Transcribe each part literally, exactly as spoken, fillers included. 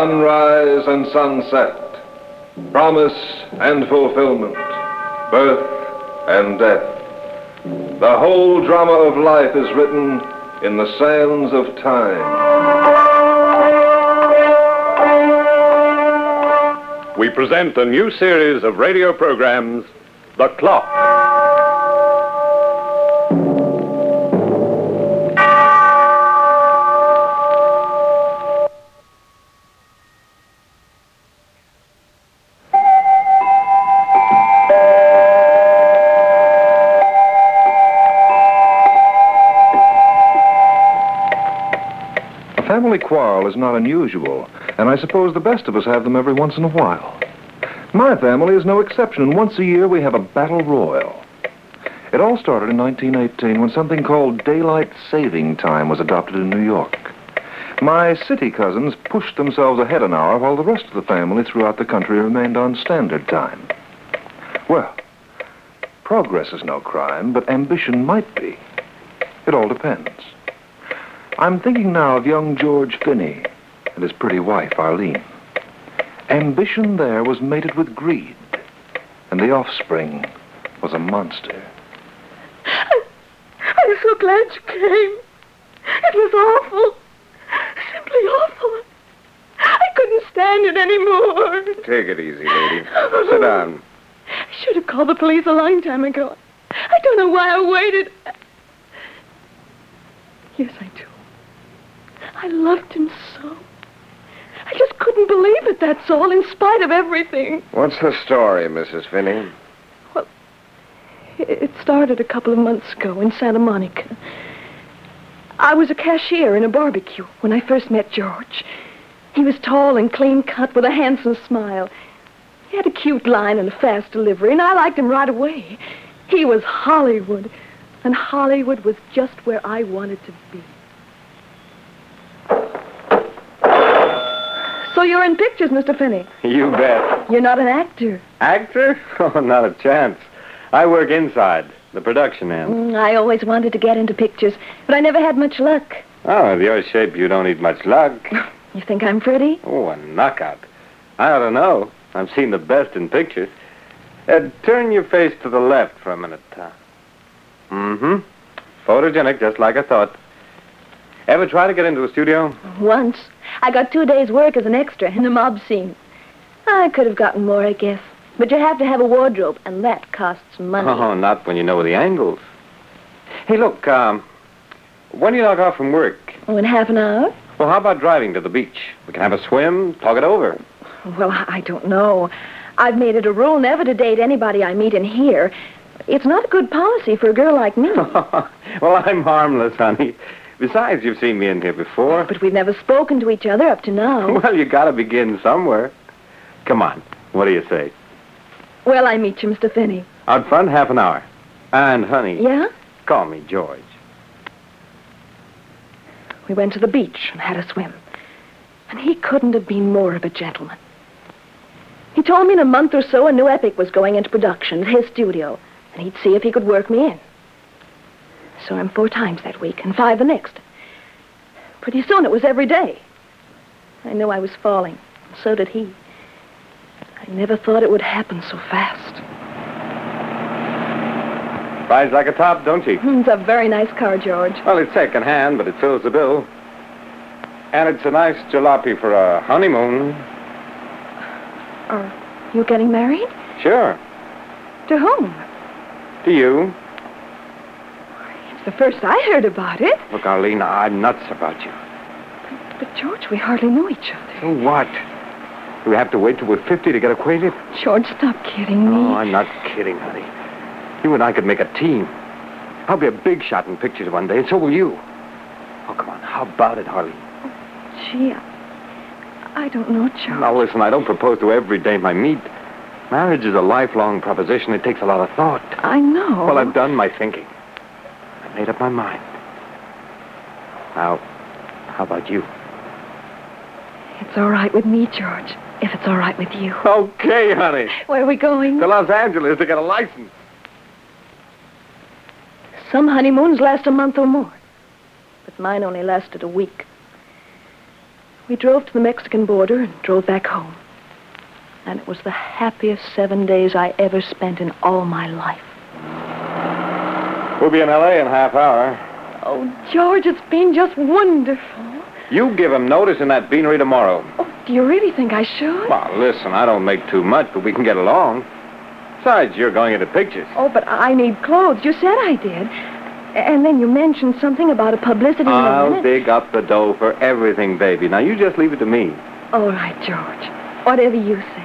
sunrise and sunset, promise and fulfillment, birth and death. The whole drama of life is written in the sands of time. We present a new series of radio programs, The Clock. A family quarrel is not unusual, and I suppose the best of us have them every once in a while. My family is no exception, and once a year we have a battle royal. It all started in nineteen eighteen when something called daylight saving time was adopted in New York. My city cousins pushed themselves ahead an hour while the rest of the family throughout the country remained on standard time. Well, progress is no crime, but ambition might be. It all depends. I'm thinking now of young George Finney and his pretty wife, Arlene. Ambition there was mated with greed, and the offspring was a monster. I, I'm so glad you came. It was awful. Simply awful. I couldn't stand it anymore. Take it easy, lady. Sit down. I should have called the police a long time ago. I don't know why I waited. Yes, I do. I loved him so. I just couldn't believe it, that's all, in spite of everything. What's the story, Missus Finney? Well, it started a couple of months ago in Santa Monica. I was a cashier in a barbecue when I first met George. He was tall and clean-cut with a handsome smile. He had a cute line and a fast delivery, and I liked him right away. He was Hollywood, and Hollywood was just where I wanted to be. So you're in pictures, Mister Finney? You bet. You're not an actor. Actor? Oh, not a chance. I work inside, the production end. Mm, I always wanted to get into pictures, but I never had much luck. Oh, with your shape, you don't need much luck. You think I'm pretty? Oh, a knockout. I ought to know. I've seen the best in pictures. Uh, turn your face to the left for a minute. Uh, mm-hmm. Photogenic, just like I thought. Ever try to get into a studio? Once. I got two days' work as an extra in a mob scene. I could have gotten more, I guess. But you have to have a wardrobe, and that costs money. Oh, not when you know the angles. Hey, look, um, when do you knock off from work? Oh, in half an hour? Well, how about driving to the beach? We can have a swim, talk it over. Well, I don't know. I've made it a rule never to date anybody I meet in here. It's not a good policy for a girl like me. Well, I'm harmless, honey. Besides, you've seen me in here before. But we've never spoken to each other up to now. Well, you gotta begin somewhere. Come on. What do you say? Well, I meet you, Mister Finney. Out front, half an hour. And, honey... Yeah? Call me George. We went to the beach and had a swim. And he couldn't have been more of a gentleman. He told me in a month or so a new epic was going into production at his studio, and he'd see if he could work me in. Saw him four times that week, and five the next. Pretty soon it was every day. I knew I was falling, and so did he. I never thought it would happen so fast. Rides like a top, don't she? It's a very nice car, George. Well, it's second hand, but it fills the bill. And it's a nice jalopy for a honeymoon. Are you getting married? Sure. To whom? To you. It's the first I heard about it. Look, Arlene, I'm nuts about you. But, but George, we hardly know each other. So what? Do we have to wait till we're fifty to get acquainted? George, stop kidding me. Oh, I'm not kidding, honey. You and I could make a team. I'll be a big shot in pictures one day, and so will you. Oh, come on. How about it, Harley? Gee, I don't know, George. Now, listen, I don't propose to every dame I meet. Marriage is a lifelong proposition. It takes a lot of thought. I know. Well, I've done my thinking. I made up my mind. Now, how about you? It's all right with me, George, if it's all right with you. Okay, honey. Where are we going? To Los Angeles to get a license. Some honeymoons last a month or more. But mine only lasted a week. We drove to the Mexican border and drove back home. And it was the happiest seven days I ever spent in all my life. We'll be in L A in a half hour. Oh, George, it's been just wonderful. You give him notice in that beanery tomorrow. Oh, do you really think I should? Well, listen, I don't make too much, but we can get along. Besides, you're going into pictures. Oh, but I need clothes. You said I did. And then you mentioned something about a publicity in a I'll minute. dig up the dough for everything, baby. Now, you just leave it to me. All right, George. Whatever you say.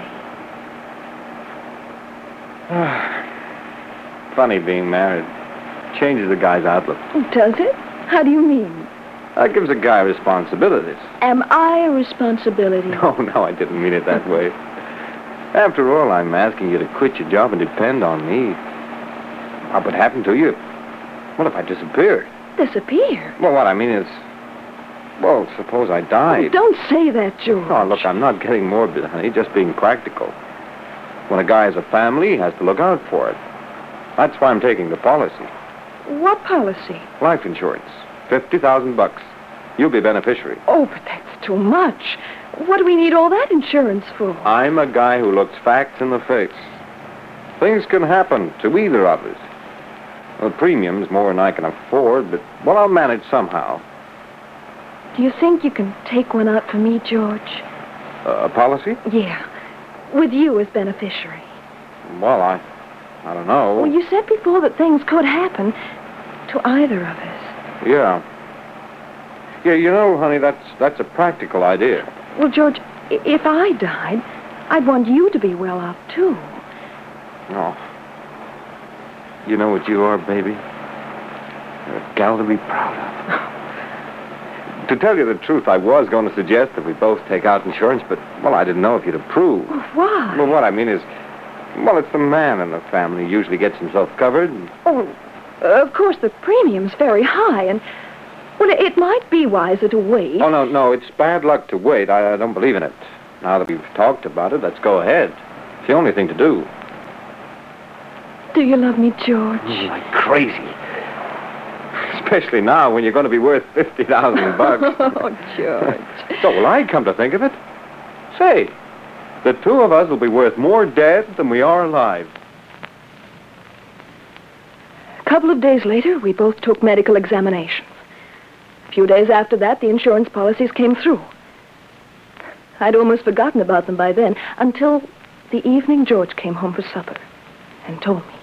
Funny being married. Changes a guy's outlook. Does it? How do you mean? That gives a guy responsibilities. Am I a responsibility? No, no, I didn't mean it that way. After all, I'm asking you to quit your job and depend on me. What would happen to you? What if I disappeared? Disappear? Well, what I mean is... Well, suppose I Oh, died. don't say that, George. Oh, look, I'm not getting morbid, honey, just being practical. When a guy has a family, he has to look out for it. That's why I'm taking the policy. What policy? Life insurance. Fifty thousand bucks. You'll be beneficiary. Oh, but that's too much. What do we need all that insurance for? I'm a guy who looks facts in the face. Things can happen to either of us. The premium's more than I can afford, but, well, I'll manage somehow. Do you think you can take one out for me, George? Uh, a policy? Yeah. With you as beneficiary. Well, I... I don't know. Well, you said before that things could happen to either of us. Yeah. Yeah, you know, honey, that's that's a practical idea. Well, George, i- if I died, I'd want you to be well off, too. Oh. You know what you are, baby? You're a gal to be proud of. To tell you the truth, I was going to suggest that we both take out insurance, but, well, I didn't know if you'd approve. Well, why? Well, what I mean is, well, it's the man in the family who usually gets himself covered. Oh, of course, the premium's very high, and, well, it might be wiser to wait. Oh, no, no, it's bad luck to wait. I, I don't believe in it. Now that we've talked about it, let's go ahead. It's the only thing to do. Do you love me, George? Like crazy. Especially now when you're going to be worth fifty thousand bucks. Oh, George. So will I, come to think of it. Say, the two of us will be worth more dead than we are alive. A couple of days later, we both took medical examinations. A few days after that, the insurance policies came through. I'd almost forgotten about them by then, until the evening George came home for supper and told me.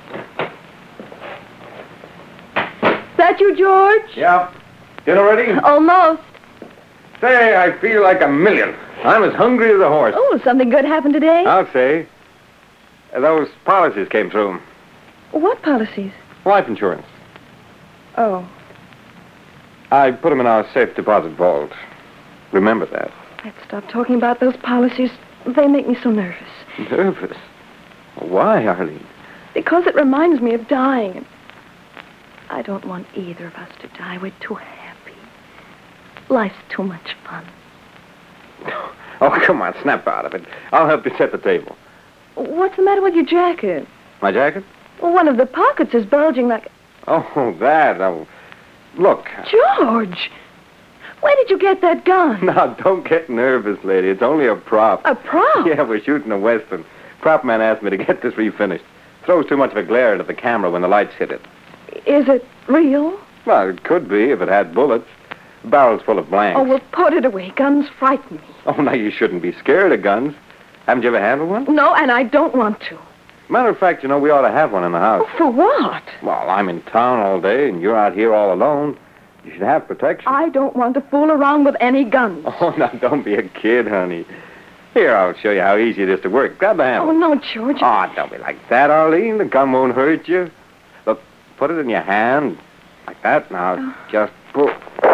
That you, George? Yeah. Dinner ready? Almost. Say, I feel like a million. I'm as hungry as a horse. Oh, something good happened today? I'll say. Those policies came through. What policies? Life insurance. Oh, I put them in our safe deposit vault. Remember that. let's stop talking about those policies. They make me so nervous. Nervous? Why, Arlene? Because it reminds me of dying. I don't want either of us to die. We're too happy. Life's too much fun. Oh, come on, snap out of it. I'll help you set the table. What's the matter with your jacket? My jacket? Well, one of the pockets is bulging like... Oh, that. Oh, look. George! Where did you get that gun? Now, don't get nervous, lady. It's only a prop. A prop? Yeah, we're shooting a Western. Prop man asked me to get this refinished. Throws too much of a glare into the camera when the lights hit it. Is it real? Well, it could be if it had bullets. The barrel's full of blanks. Oh, well, put it away. Guns frighten me. Oh, now you shouldn't be scared of guns. Haven't you ever handled one? No, and I don't want to. Matter of fact, you know, we ought to have one in the house. Oh, for what? Well, I'm in town all day, and you're out here all alone. You should have protection. I don't want to fool around with any guns. Oh, now, don't be a kid, honey. Here, I'll show you how easy it is to work. Grab the handle. Oh, no, George. Oh, don't be like that, Arlene. The gun won't hurt you. Look, put it in your hand. Like that. Now, just pull.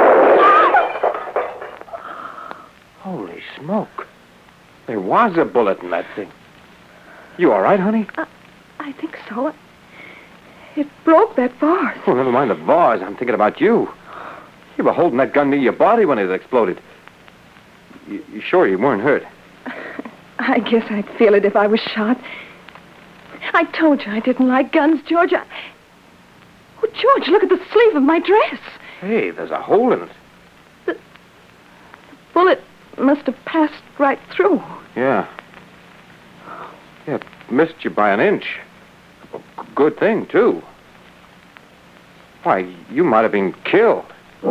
Holy smoke. There was a bullet in that thing. You all right, honey? Uh, I think so. It broke that vase. Oh, never mind the vase. I'm thinking about you. You were holding that gun near your body when it exploded. You, you sure you weren't hurt? I guess I'd feel it if I was shot. I told you I didn't like guns, George. I... Oh, George, look at the sleeve of my dress. Hey, there's a hole in it. The bullet must have passed right through. Yeah. Yeah, it missed you by an inch. A good thing, too. Why, you might have been killed.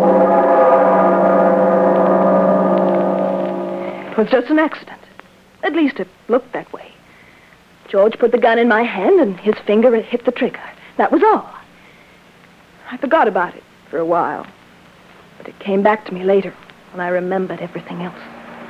It was just an accident. At least it looked that way. George put the gun in my hand and his finger had hit the trigger. That was all. I forgot about it for a while. But it came back to me later when I remembered everything else.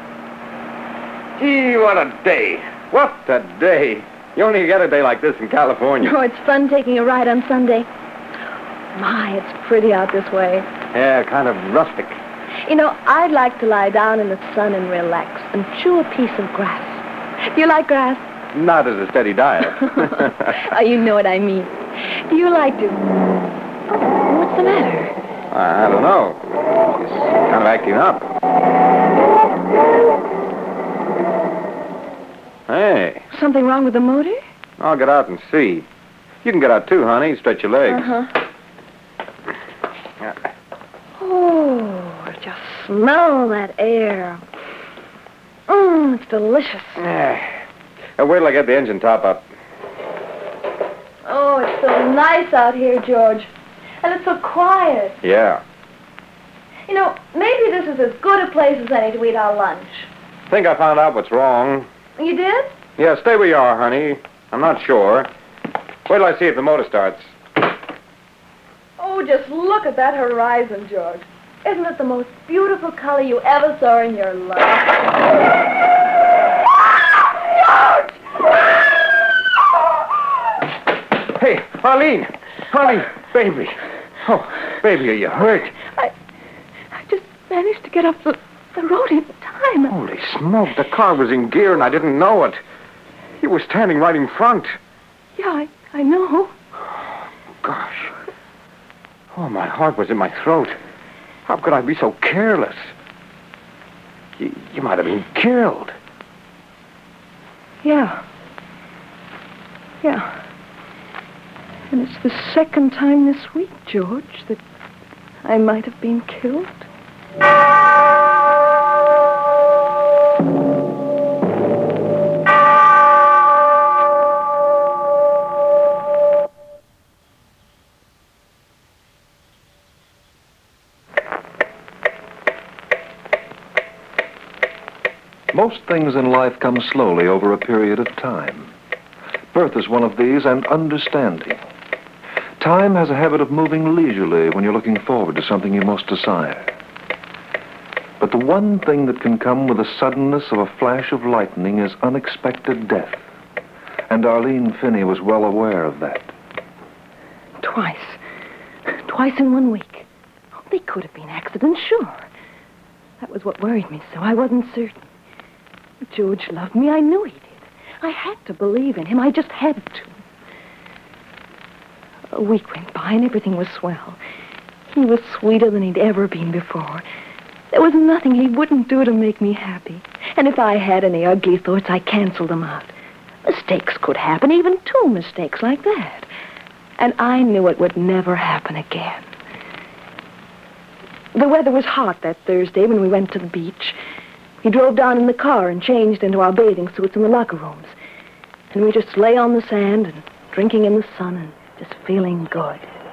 Gee, what a day. What a day. You only get a day like this in California. Oh, it's fun taking a ride on Sunday. My, it's pretty out this way. Yeah, kind of rustic. You know, I'd like to lie down in the sun and relax and chew a piece of grass. Do you like grass? Not as a steady diet. Oh, you know what I mean. Do you like to... Oh, what's the matter? I, I don't know. She's kind of acting up. Hey. Something wrong with the motor? I'll get out and see. You can get out too, honey. Stretch your legs. Uh-huh. Oh, just smell that air. Mmm, it's delicious. Yeah. Now, wait till I get the engine top up. Oh, it's so nice out here, George. And it's so quiet. Yeah. You know, maybe this is as good a place as any to eat our lunch. Think I found out what's wrong. You did? Yeah, stay where you are, honey. I'm not sure. Wait till I see if the motor starts. Oh, just look at that horizon, George. Isn't it the most beautiful color you ever saw in your life? George! Hey, Arlene! Arlene, baby. Oh, baby, are you hurt? I... I just managed to get off the, the road in time. Holy smoke, the car was in gear and I didn't know it. You were standing right in front. Yeah, I, I know. Gosh. Oh, my heart was in my throat. How could I be so careless? You, you might have been killed. Yeah. Yeah. And it's the second time this week, George, that I might have been killed. Most things in life come slowly over a period of time. Birth is one of these, and understanding. Time has a habit of moving leisurely when you're looking forward to something you most desire. But the one thing that can come with the suddenness of a flash of lightning is unexpected death. And Arlene Finney was well aware of that. Twice. Twice in one week. Oh, they could have been accidents, sure. That was what worried me so. I wasn't certain. George loved me. I knew he did. I had to believe in him. I just had to. A week went by and everything was swell. He was sweeter than he'd ever been before. There was nothing he wouldn't do to make me happy. And if I had any ugly thoughts, I canceled them out. Mistakes could happen, even two mistakes like that. And I knew it would never happen again. The weather was hot that Thursday when we went to the beach. He drove down in the car and changed into our bathing suits in the locker rooms. And we just lay on the sand and drinking in the sun and just feeling good.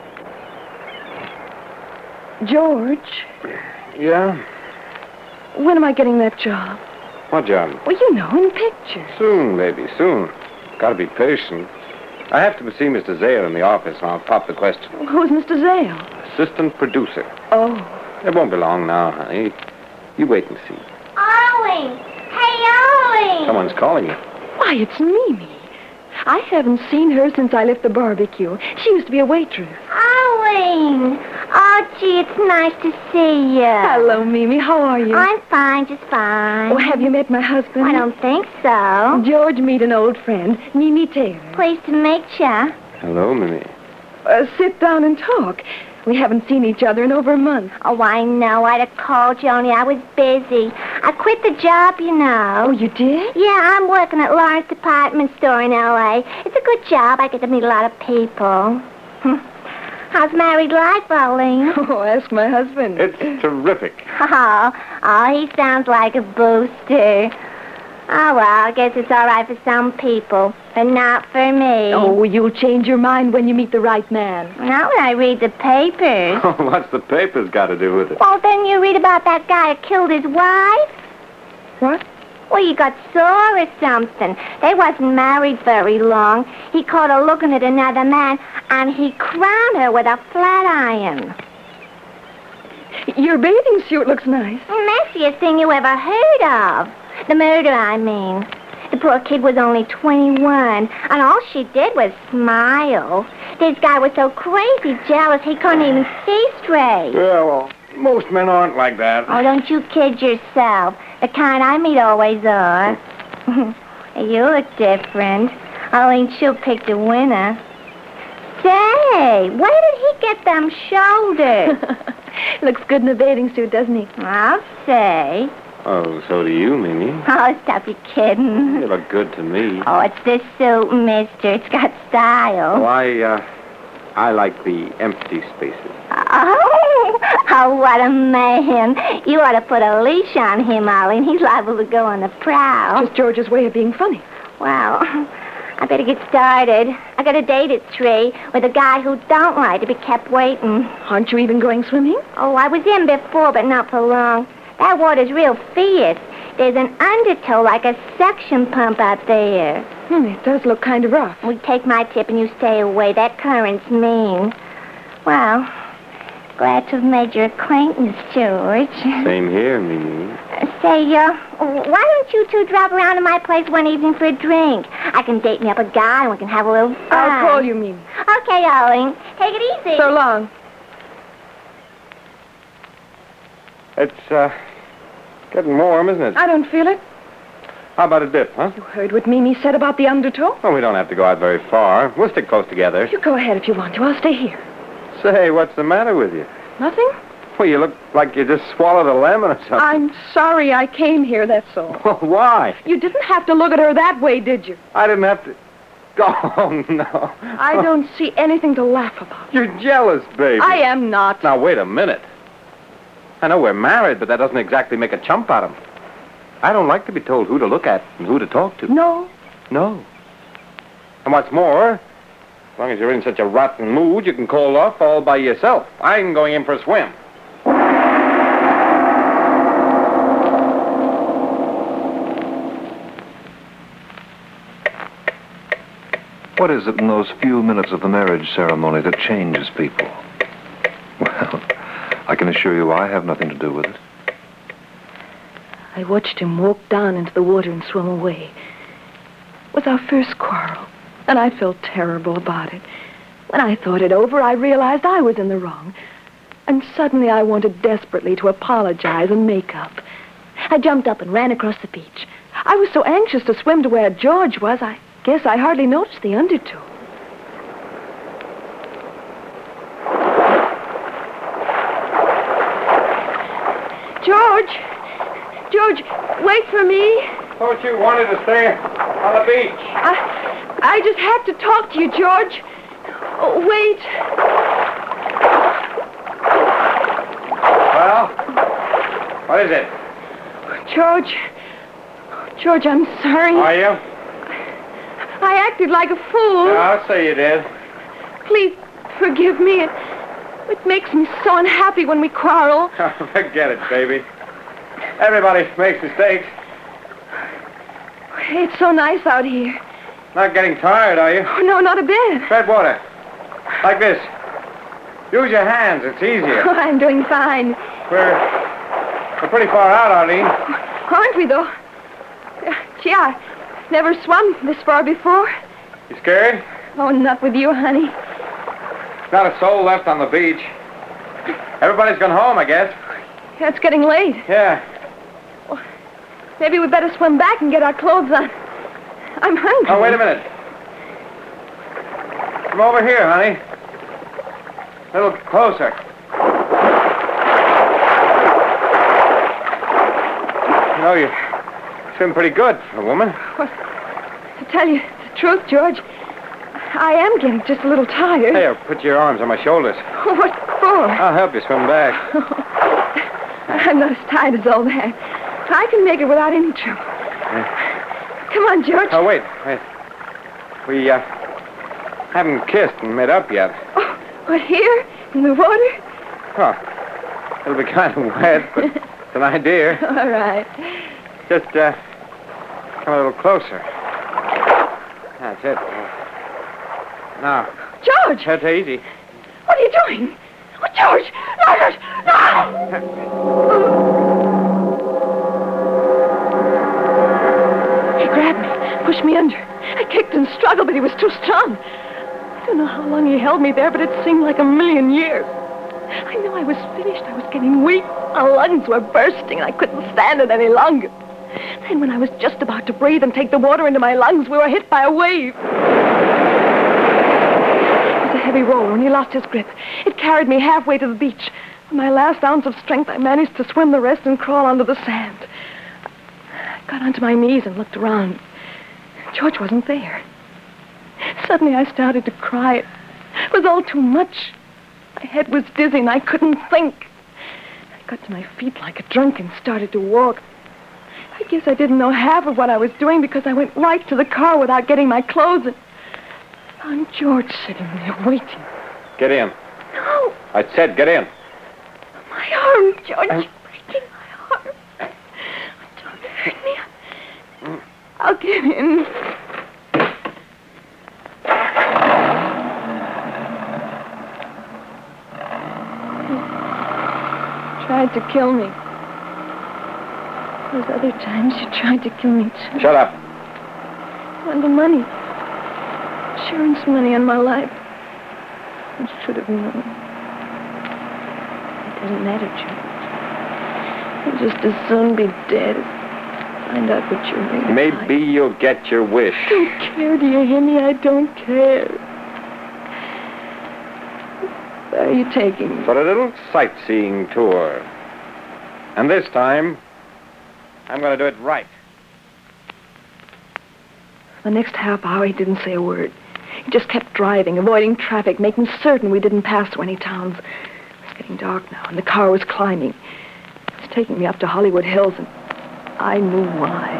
George. Yeah? When am I getting that job? What job? Well, you know, in pictures. Soon, baby, soon. Gotta be patient. I have to see Mister Zale in the office, and I'll pop the question. Who's Mister Zale? Assistant producer. Oh. It won't be long now, honey. You wait and see. Arlie! Hey, Arlie! Someone's calling you. Why, it's Mimi. I haven't seen her since I left the barbecue. She used to be a waitress. Arlene! Oh, gee, it's nice to see you. Hello, Mimi. How are you? I'm fine, just fine. Oh, have you met my husband? I don't think so. George, meet an old friend, Mimi Taylor. Pleased to meet you. Hello, Mimi. Uh, sit down and talk. We haven't seen each other in over a month. Oh, I know. I'd have called you, only I was busy. I quit the job, you know. Oh, you did? Yeah, I'm working at Lawrence Department Store in L A. It's a good job. I get to meet a lot of people. Hm. How's married life, Arlene? Oh, ask my husband. It's terrific. Oh, oh, he sounds like a booster. Oh, well, I guess it's all right for some people, but not for me. Oh, you'll change your mind when you meet the right man. Not when I read the papers. What's the papers got to do with it? Well, then you read about that guy who killed his wife. What? Well, he got sore or something. They wasn't married very long. He caught her looking at another man, and he crowned her with a flat iron. Your bathing suit looks nice. The messiest thing you ever heard of. The murder, I mean. The poor kid was only twenty-one, and all she did was smile. This guy was so crazy jealous he couldn't even see straight. Yeah, well, most men aren't like that. Oh, don't you kid yourself. The kind I meet always are. You look different. Arlene, she'll pick the winner. Say, where did he get them shoulders? Looks good in a bathing suit, doesn't he? I'll say. Oh, so do you, Mimi. Oh, stop your kidding. You look good to me. Oh, it's this suit, mister. It's got style. Oh, I, uh, I like the empty spaces. Oh, oh, what a man. You ought to put a leash on him, Arlene. He's liable to go on the prowl. Just George's way of being funny. Well, I better get started. I got a date at three with a guy who don't like to be kept waiting. Aren't you even going swimming? Oh, I was in before, but not for long. That water's real fierce. There's an undertow like a suction pump out there. Hmm, it does look kind of rough. We take my tip and you stay away. That current's mean. Well, glad to have made your acquaintance, George. Same here, Mimi. Say, uh, why don't you two drop around to my place one evening for a drink? I can date me up a guy and we can have a little fun. I'll call you, Mimi. Okay, Arlene. Take it easy. So long. It's, uh, getting warm, isn't it? I don't feel it. How about a dip, huh? You heard what Mimi said about the undertow? Well, we don't have to go out very far. We'll stick close together. You go ahead if you want to. I'll stay here. Say, what's the matter with you? Nothing? Well, you look like you just swallowed a lemon or something. I'm sorry I came here, that's all. Well, why? You didn't have to look at her that way, did you? I didn't have to... Oh, no. I don't see anything to laugh about. You're jealous, baby. I am not. Now, wait a minute. I know we're married, but that doesn't exactly make a chump out of him. I don't like to be told who to look at and who to talk to. No. No. And what's more, as long as you're in such a rotten mood, you can call off all by yourself. I'm going in for a swim. What is it in those few minutes of the marriage ceremony that changes people? Well, I can assure you I have nothing to do with it. I watched him walk down into the water and swim away. It was our first quarrel, and I felt terrible about it. When I thought it over, I realized I was in the wrong. And suddenly I wanted desperately to apologize and make up. I jumped up and ran across the beach. I was so anxious to swim to where George was, I guess I hardly noticed the undertow. George! George, wait for me. Thought you wanted to stay on the beach. I, I just had to talk to you, George. Oh, wait. Well, what is it? George. George, I'm sorry. Are you? I acted like a fool. Yeah, I'll say you did. Please forgive me. It, it makes me so unhappy when we quarrel. Forget it, baby. Everybody makes mistakes. It's so nice out here. Not getting tired, are you? Oh, no, not a bit. Tread water. Like this. Use your hands. It's easier. Oh, I'm doing fine. We're, we're pretty far out, Arlene. Aren't we, though? Gee, I never swum this far before. You scared? Oh, not with you, honey. Not a soul left on the beach. Everybody's gone home, I guess. It's getting late. Yeah. Maybe we'd better swim back and get our clothes on. I'm hungry. Oh, wait a minute. Come over here, honey. A little closer. You know, you swim pretty good for a woman. Well, to tell you the truth, George, I am getting just a little tired. Hey, put your arms on my shoulders. What for? I'll help you swim back. I'm not as tired as all that. I can make it without any trouble. Yeah. Come on, George. Oh, wait, wait. We, uh, haven't kissed and made up yet. Oh, what, here? In the water? Oh, it'll be kind of wet, but it's an idea. All right. Just, uh, come a little closer. That's it. Now, George! that's easy. What are you doing? Oh, George! No, George! No! He grabbed me, pushed me under. I kicked and struggled, but he was too strong. I don't know how long he held me there, but it seemed like a million years. I knew I was finished. I was getting weak. My lungs were bursting, and I couldn't stand it any longer. And when I was just about to breathe and take the water into my lungs, we were hit by a wave. It was a heavy roller, and he lost his grip. It carried me halfway to the beach. With my last ounce of strength, I managed to swim the rest and crawl onto the sand. I got onto my knees and looked around. George wasn't there. Suddenly, I started to cry. It was all too much. My head was dizzy, and I couldn't think. I got to my feet like a drunk and started to walk. I guess I didn't know half of what I was doing because I went right to the car without getting my clothes. And found George sitting there waiting. Get in. No, I said get in. my arm, George. I'm- You're breaking my arm. Don't hurt me. I'll get in. He tried to kill me. Those other times you tried to kill me, too. Shut up. And the money. Insurance money on my life. I should have known. It doesn't matter, George. I'll just as soon be dead as find out what you're really Maybe like. you'll get your wish. I don't care, do you hear me? I don't care. Where are you taking me? For a little sightseeing tour. And this time, I'm going to do it right. The next half hour, he didn't say a word. He just kept driving, avoiding traffic, making certain we didn't pass through any towns. It was getting dark now, and the car was climbing. It was taking me up to Hollywood Hills, and I knew why.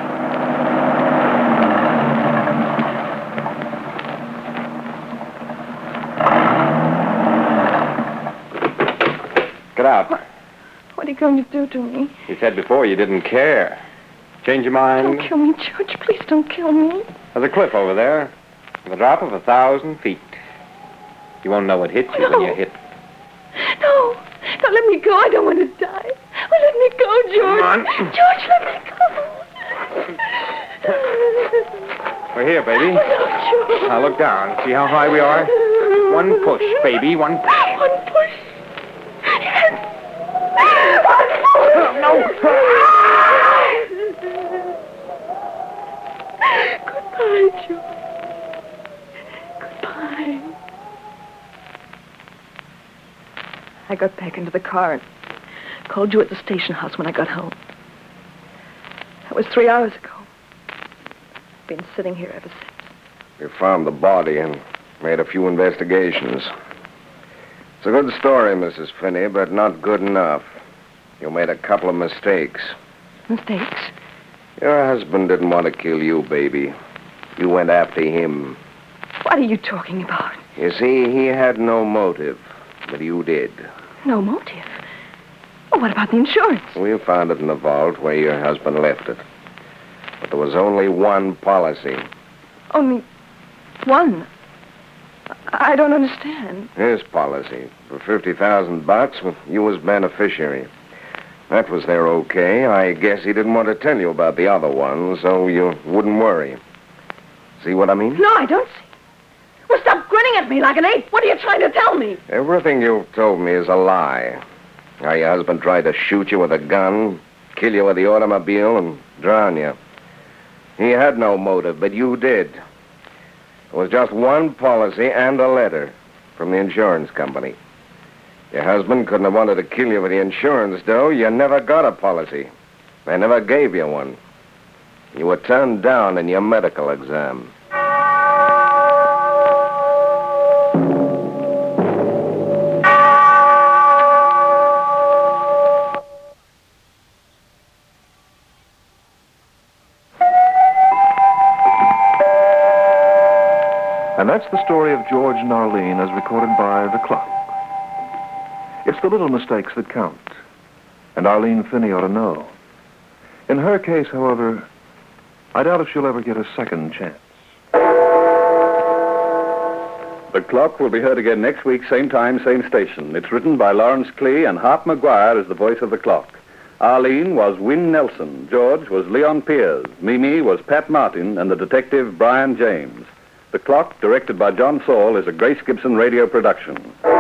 Get out. What are you going to do to me? You said before you didn't care. Change your mind? Don't kill me, George. Please don't kill me. There's a cliff over there. With a drop of a thousand feet. You won't know what hit you No. when you hit. No. Don't let me go. I don't want to die. Oh, let me go, George. Come on. George, let me go. We're here, baby. No, George. Now look down. See how high we are? One push, baby. One push. One push. Yes. One push. No. Goodbye, George. Goodbye. I got back into the car and called you at the station house when I got home. That was three hours ago. I've been sitting here ever since. We found the body and made a few investigations. It's a good story, Missus Finney, but not good enough. You made a couple of mistakes. Mistakes? Your husband didn't want to kill you, baby. You went after him. What are you talking about? You see, he had no motive, but you did. No motive. Oh, what about the insurance? We found it in the vault where your husband left it. But there was only one policy. Only one. I I don't understand. His policy. For fifty thousand bucks, with you as beneficiary. That was their okay. I guess he didn't want to tell you about the other one, so you wouldn't worry. See what I mean? No, I don't see. Well, stop grinning at me like an ape. What are you trying to tell me? Everything you've told me is a lie. How your husband tried to shoot you with a gun, kill you with the automobile, and drown you. He had no motive, but you did. It was just one policy and a letter from the insurance company. Your husband couldn't have wanted to kill you with the insurance, though. You never got a policy. They never gave you one. You were turned down in your medical exam. And that's the story of George and Arlene as recorded by The Clock. It's the little mistakes that count. And Arlene Finney ought to know. In her case, however, I doubt if she'll ever get a second chance. The Clock will be heard again next week, same time, same station. It's written by Lawrence Klee, and Hart McGuire is the voice of the Clock. Arlene was Wynne Nelson. George was Leon Piers. Mimi was Pat Martin, and the detective Brian James. The Clock, directed by John Saul, is a Grace Gibson radio production.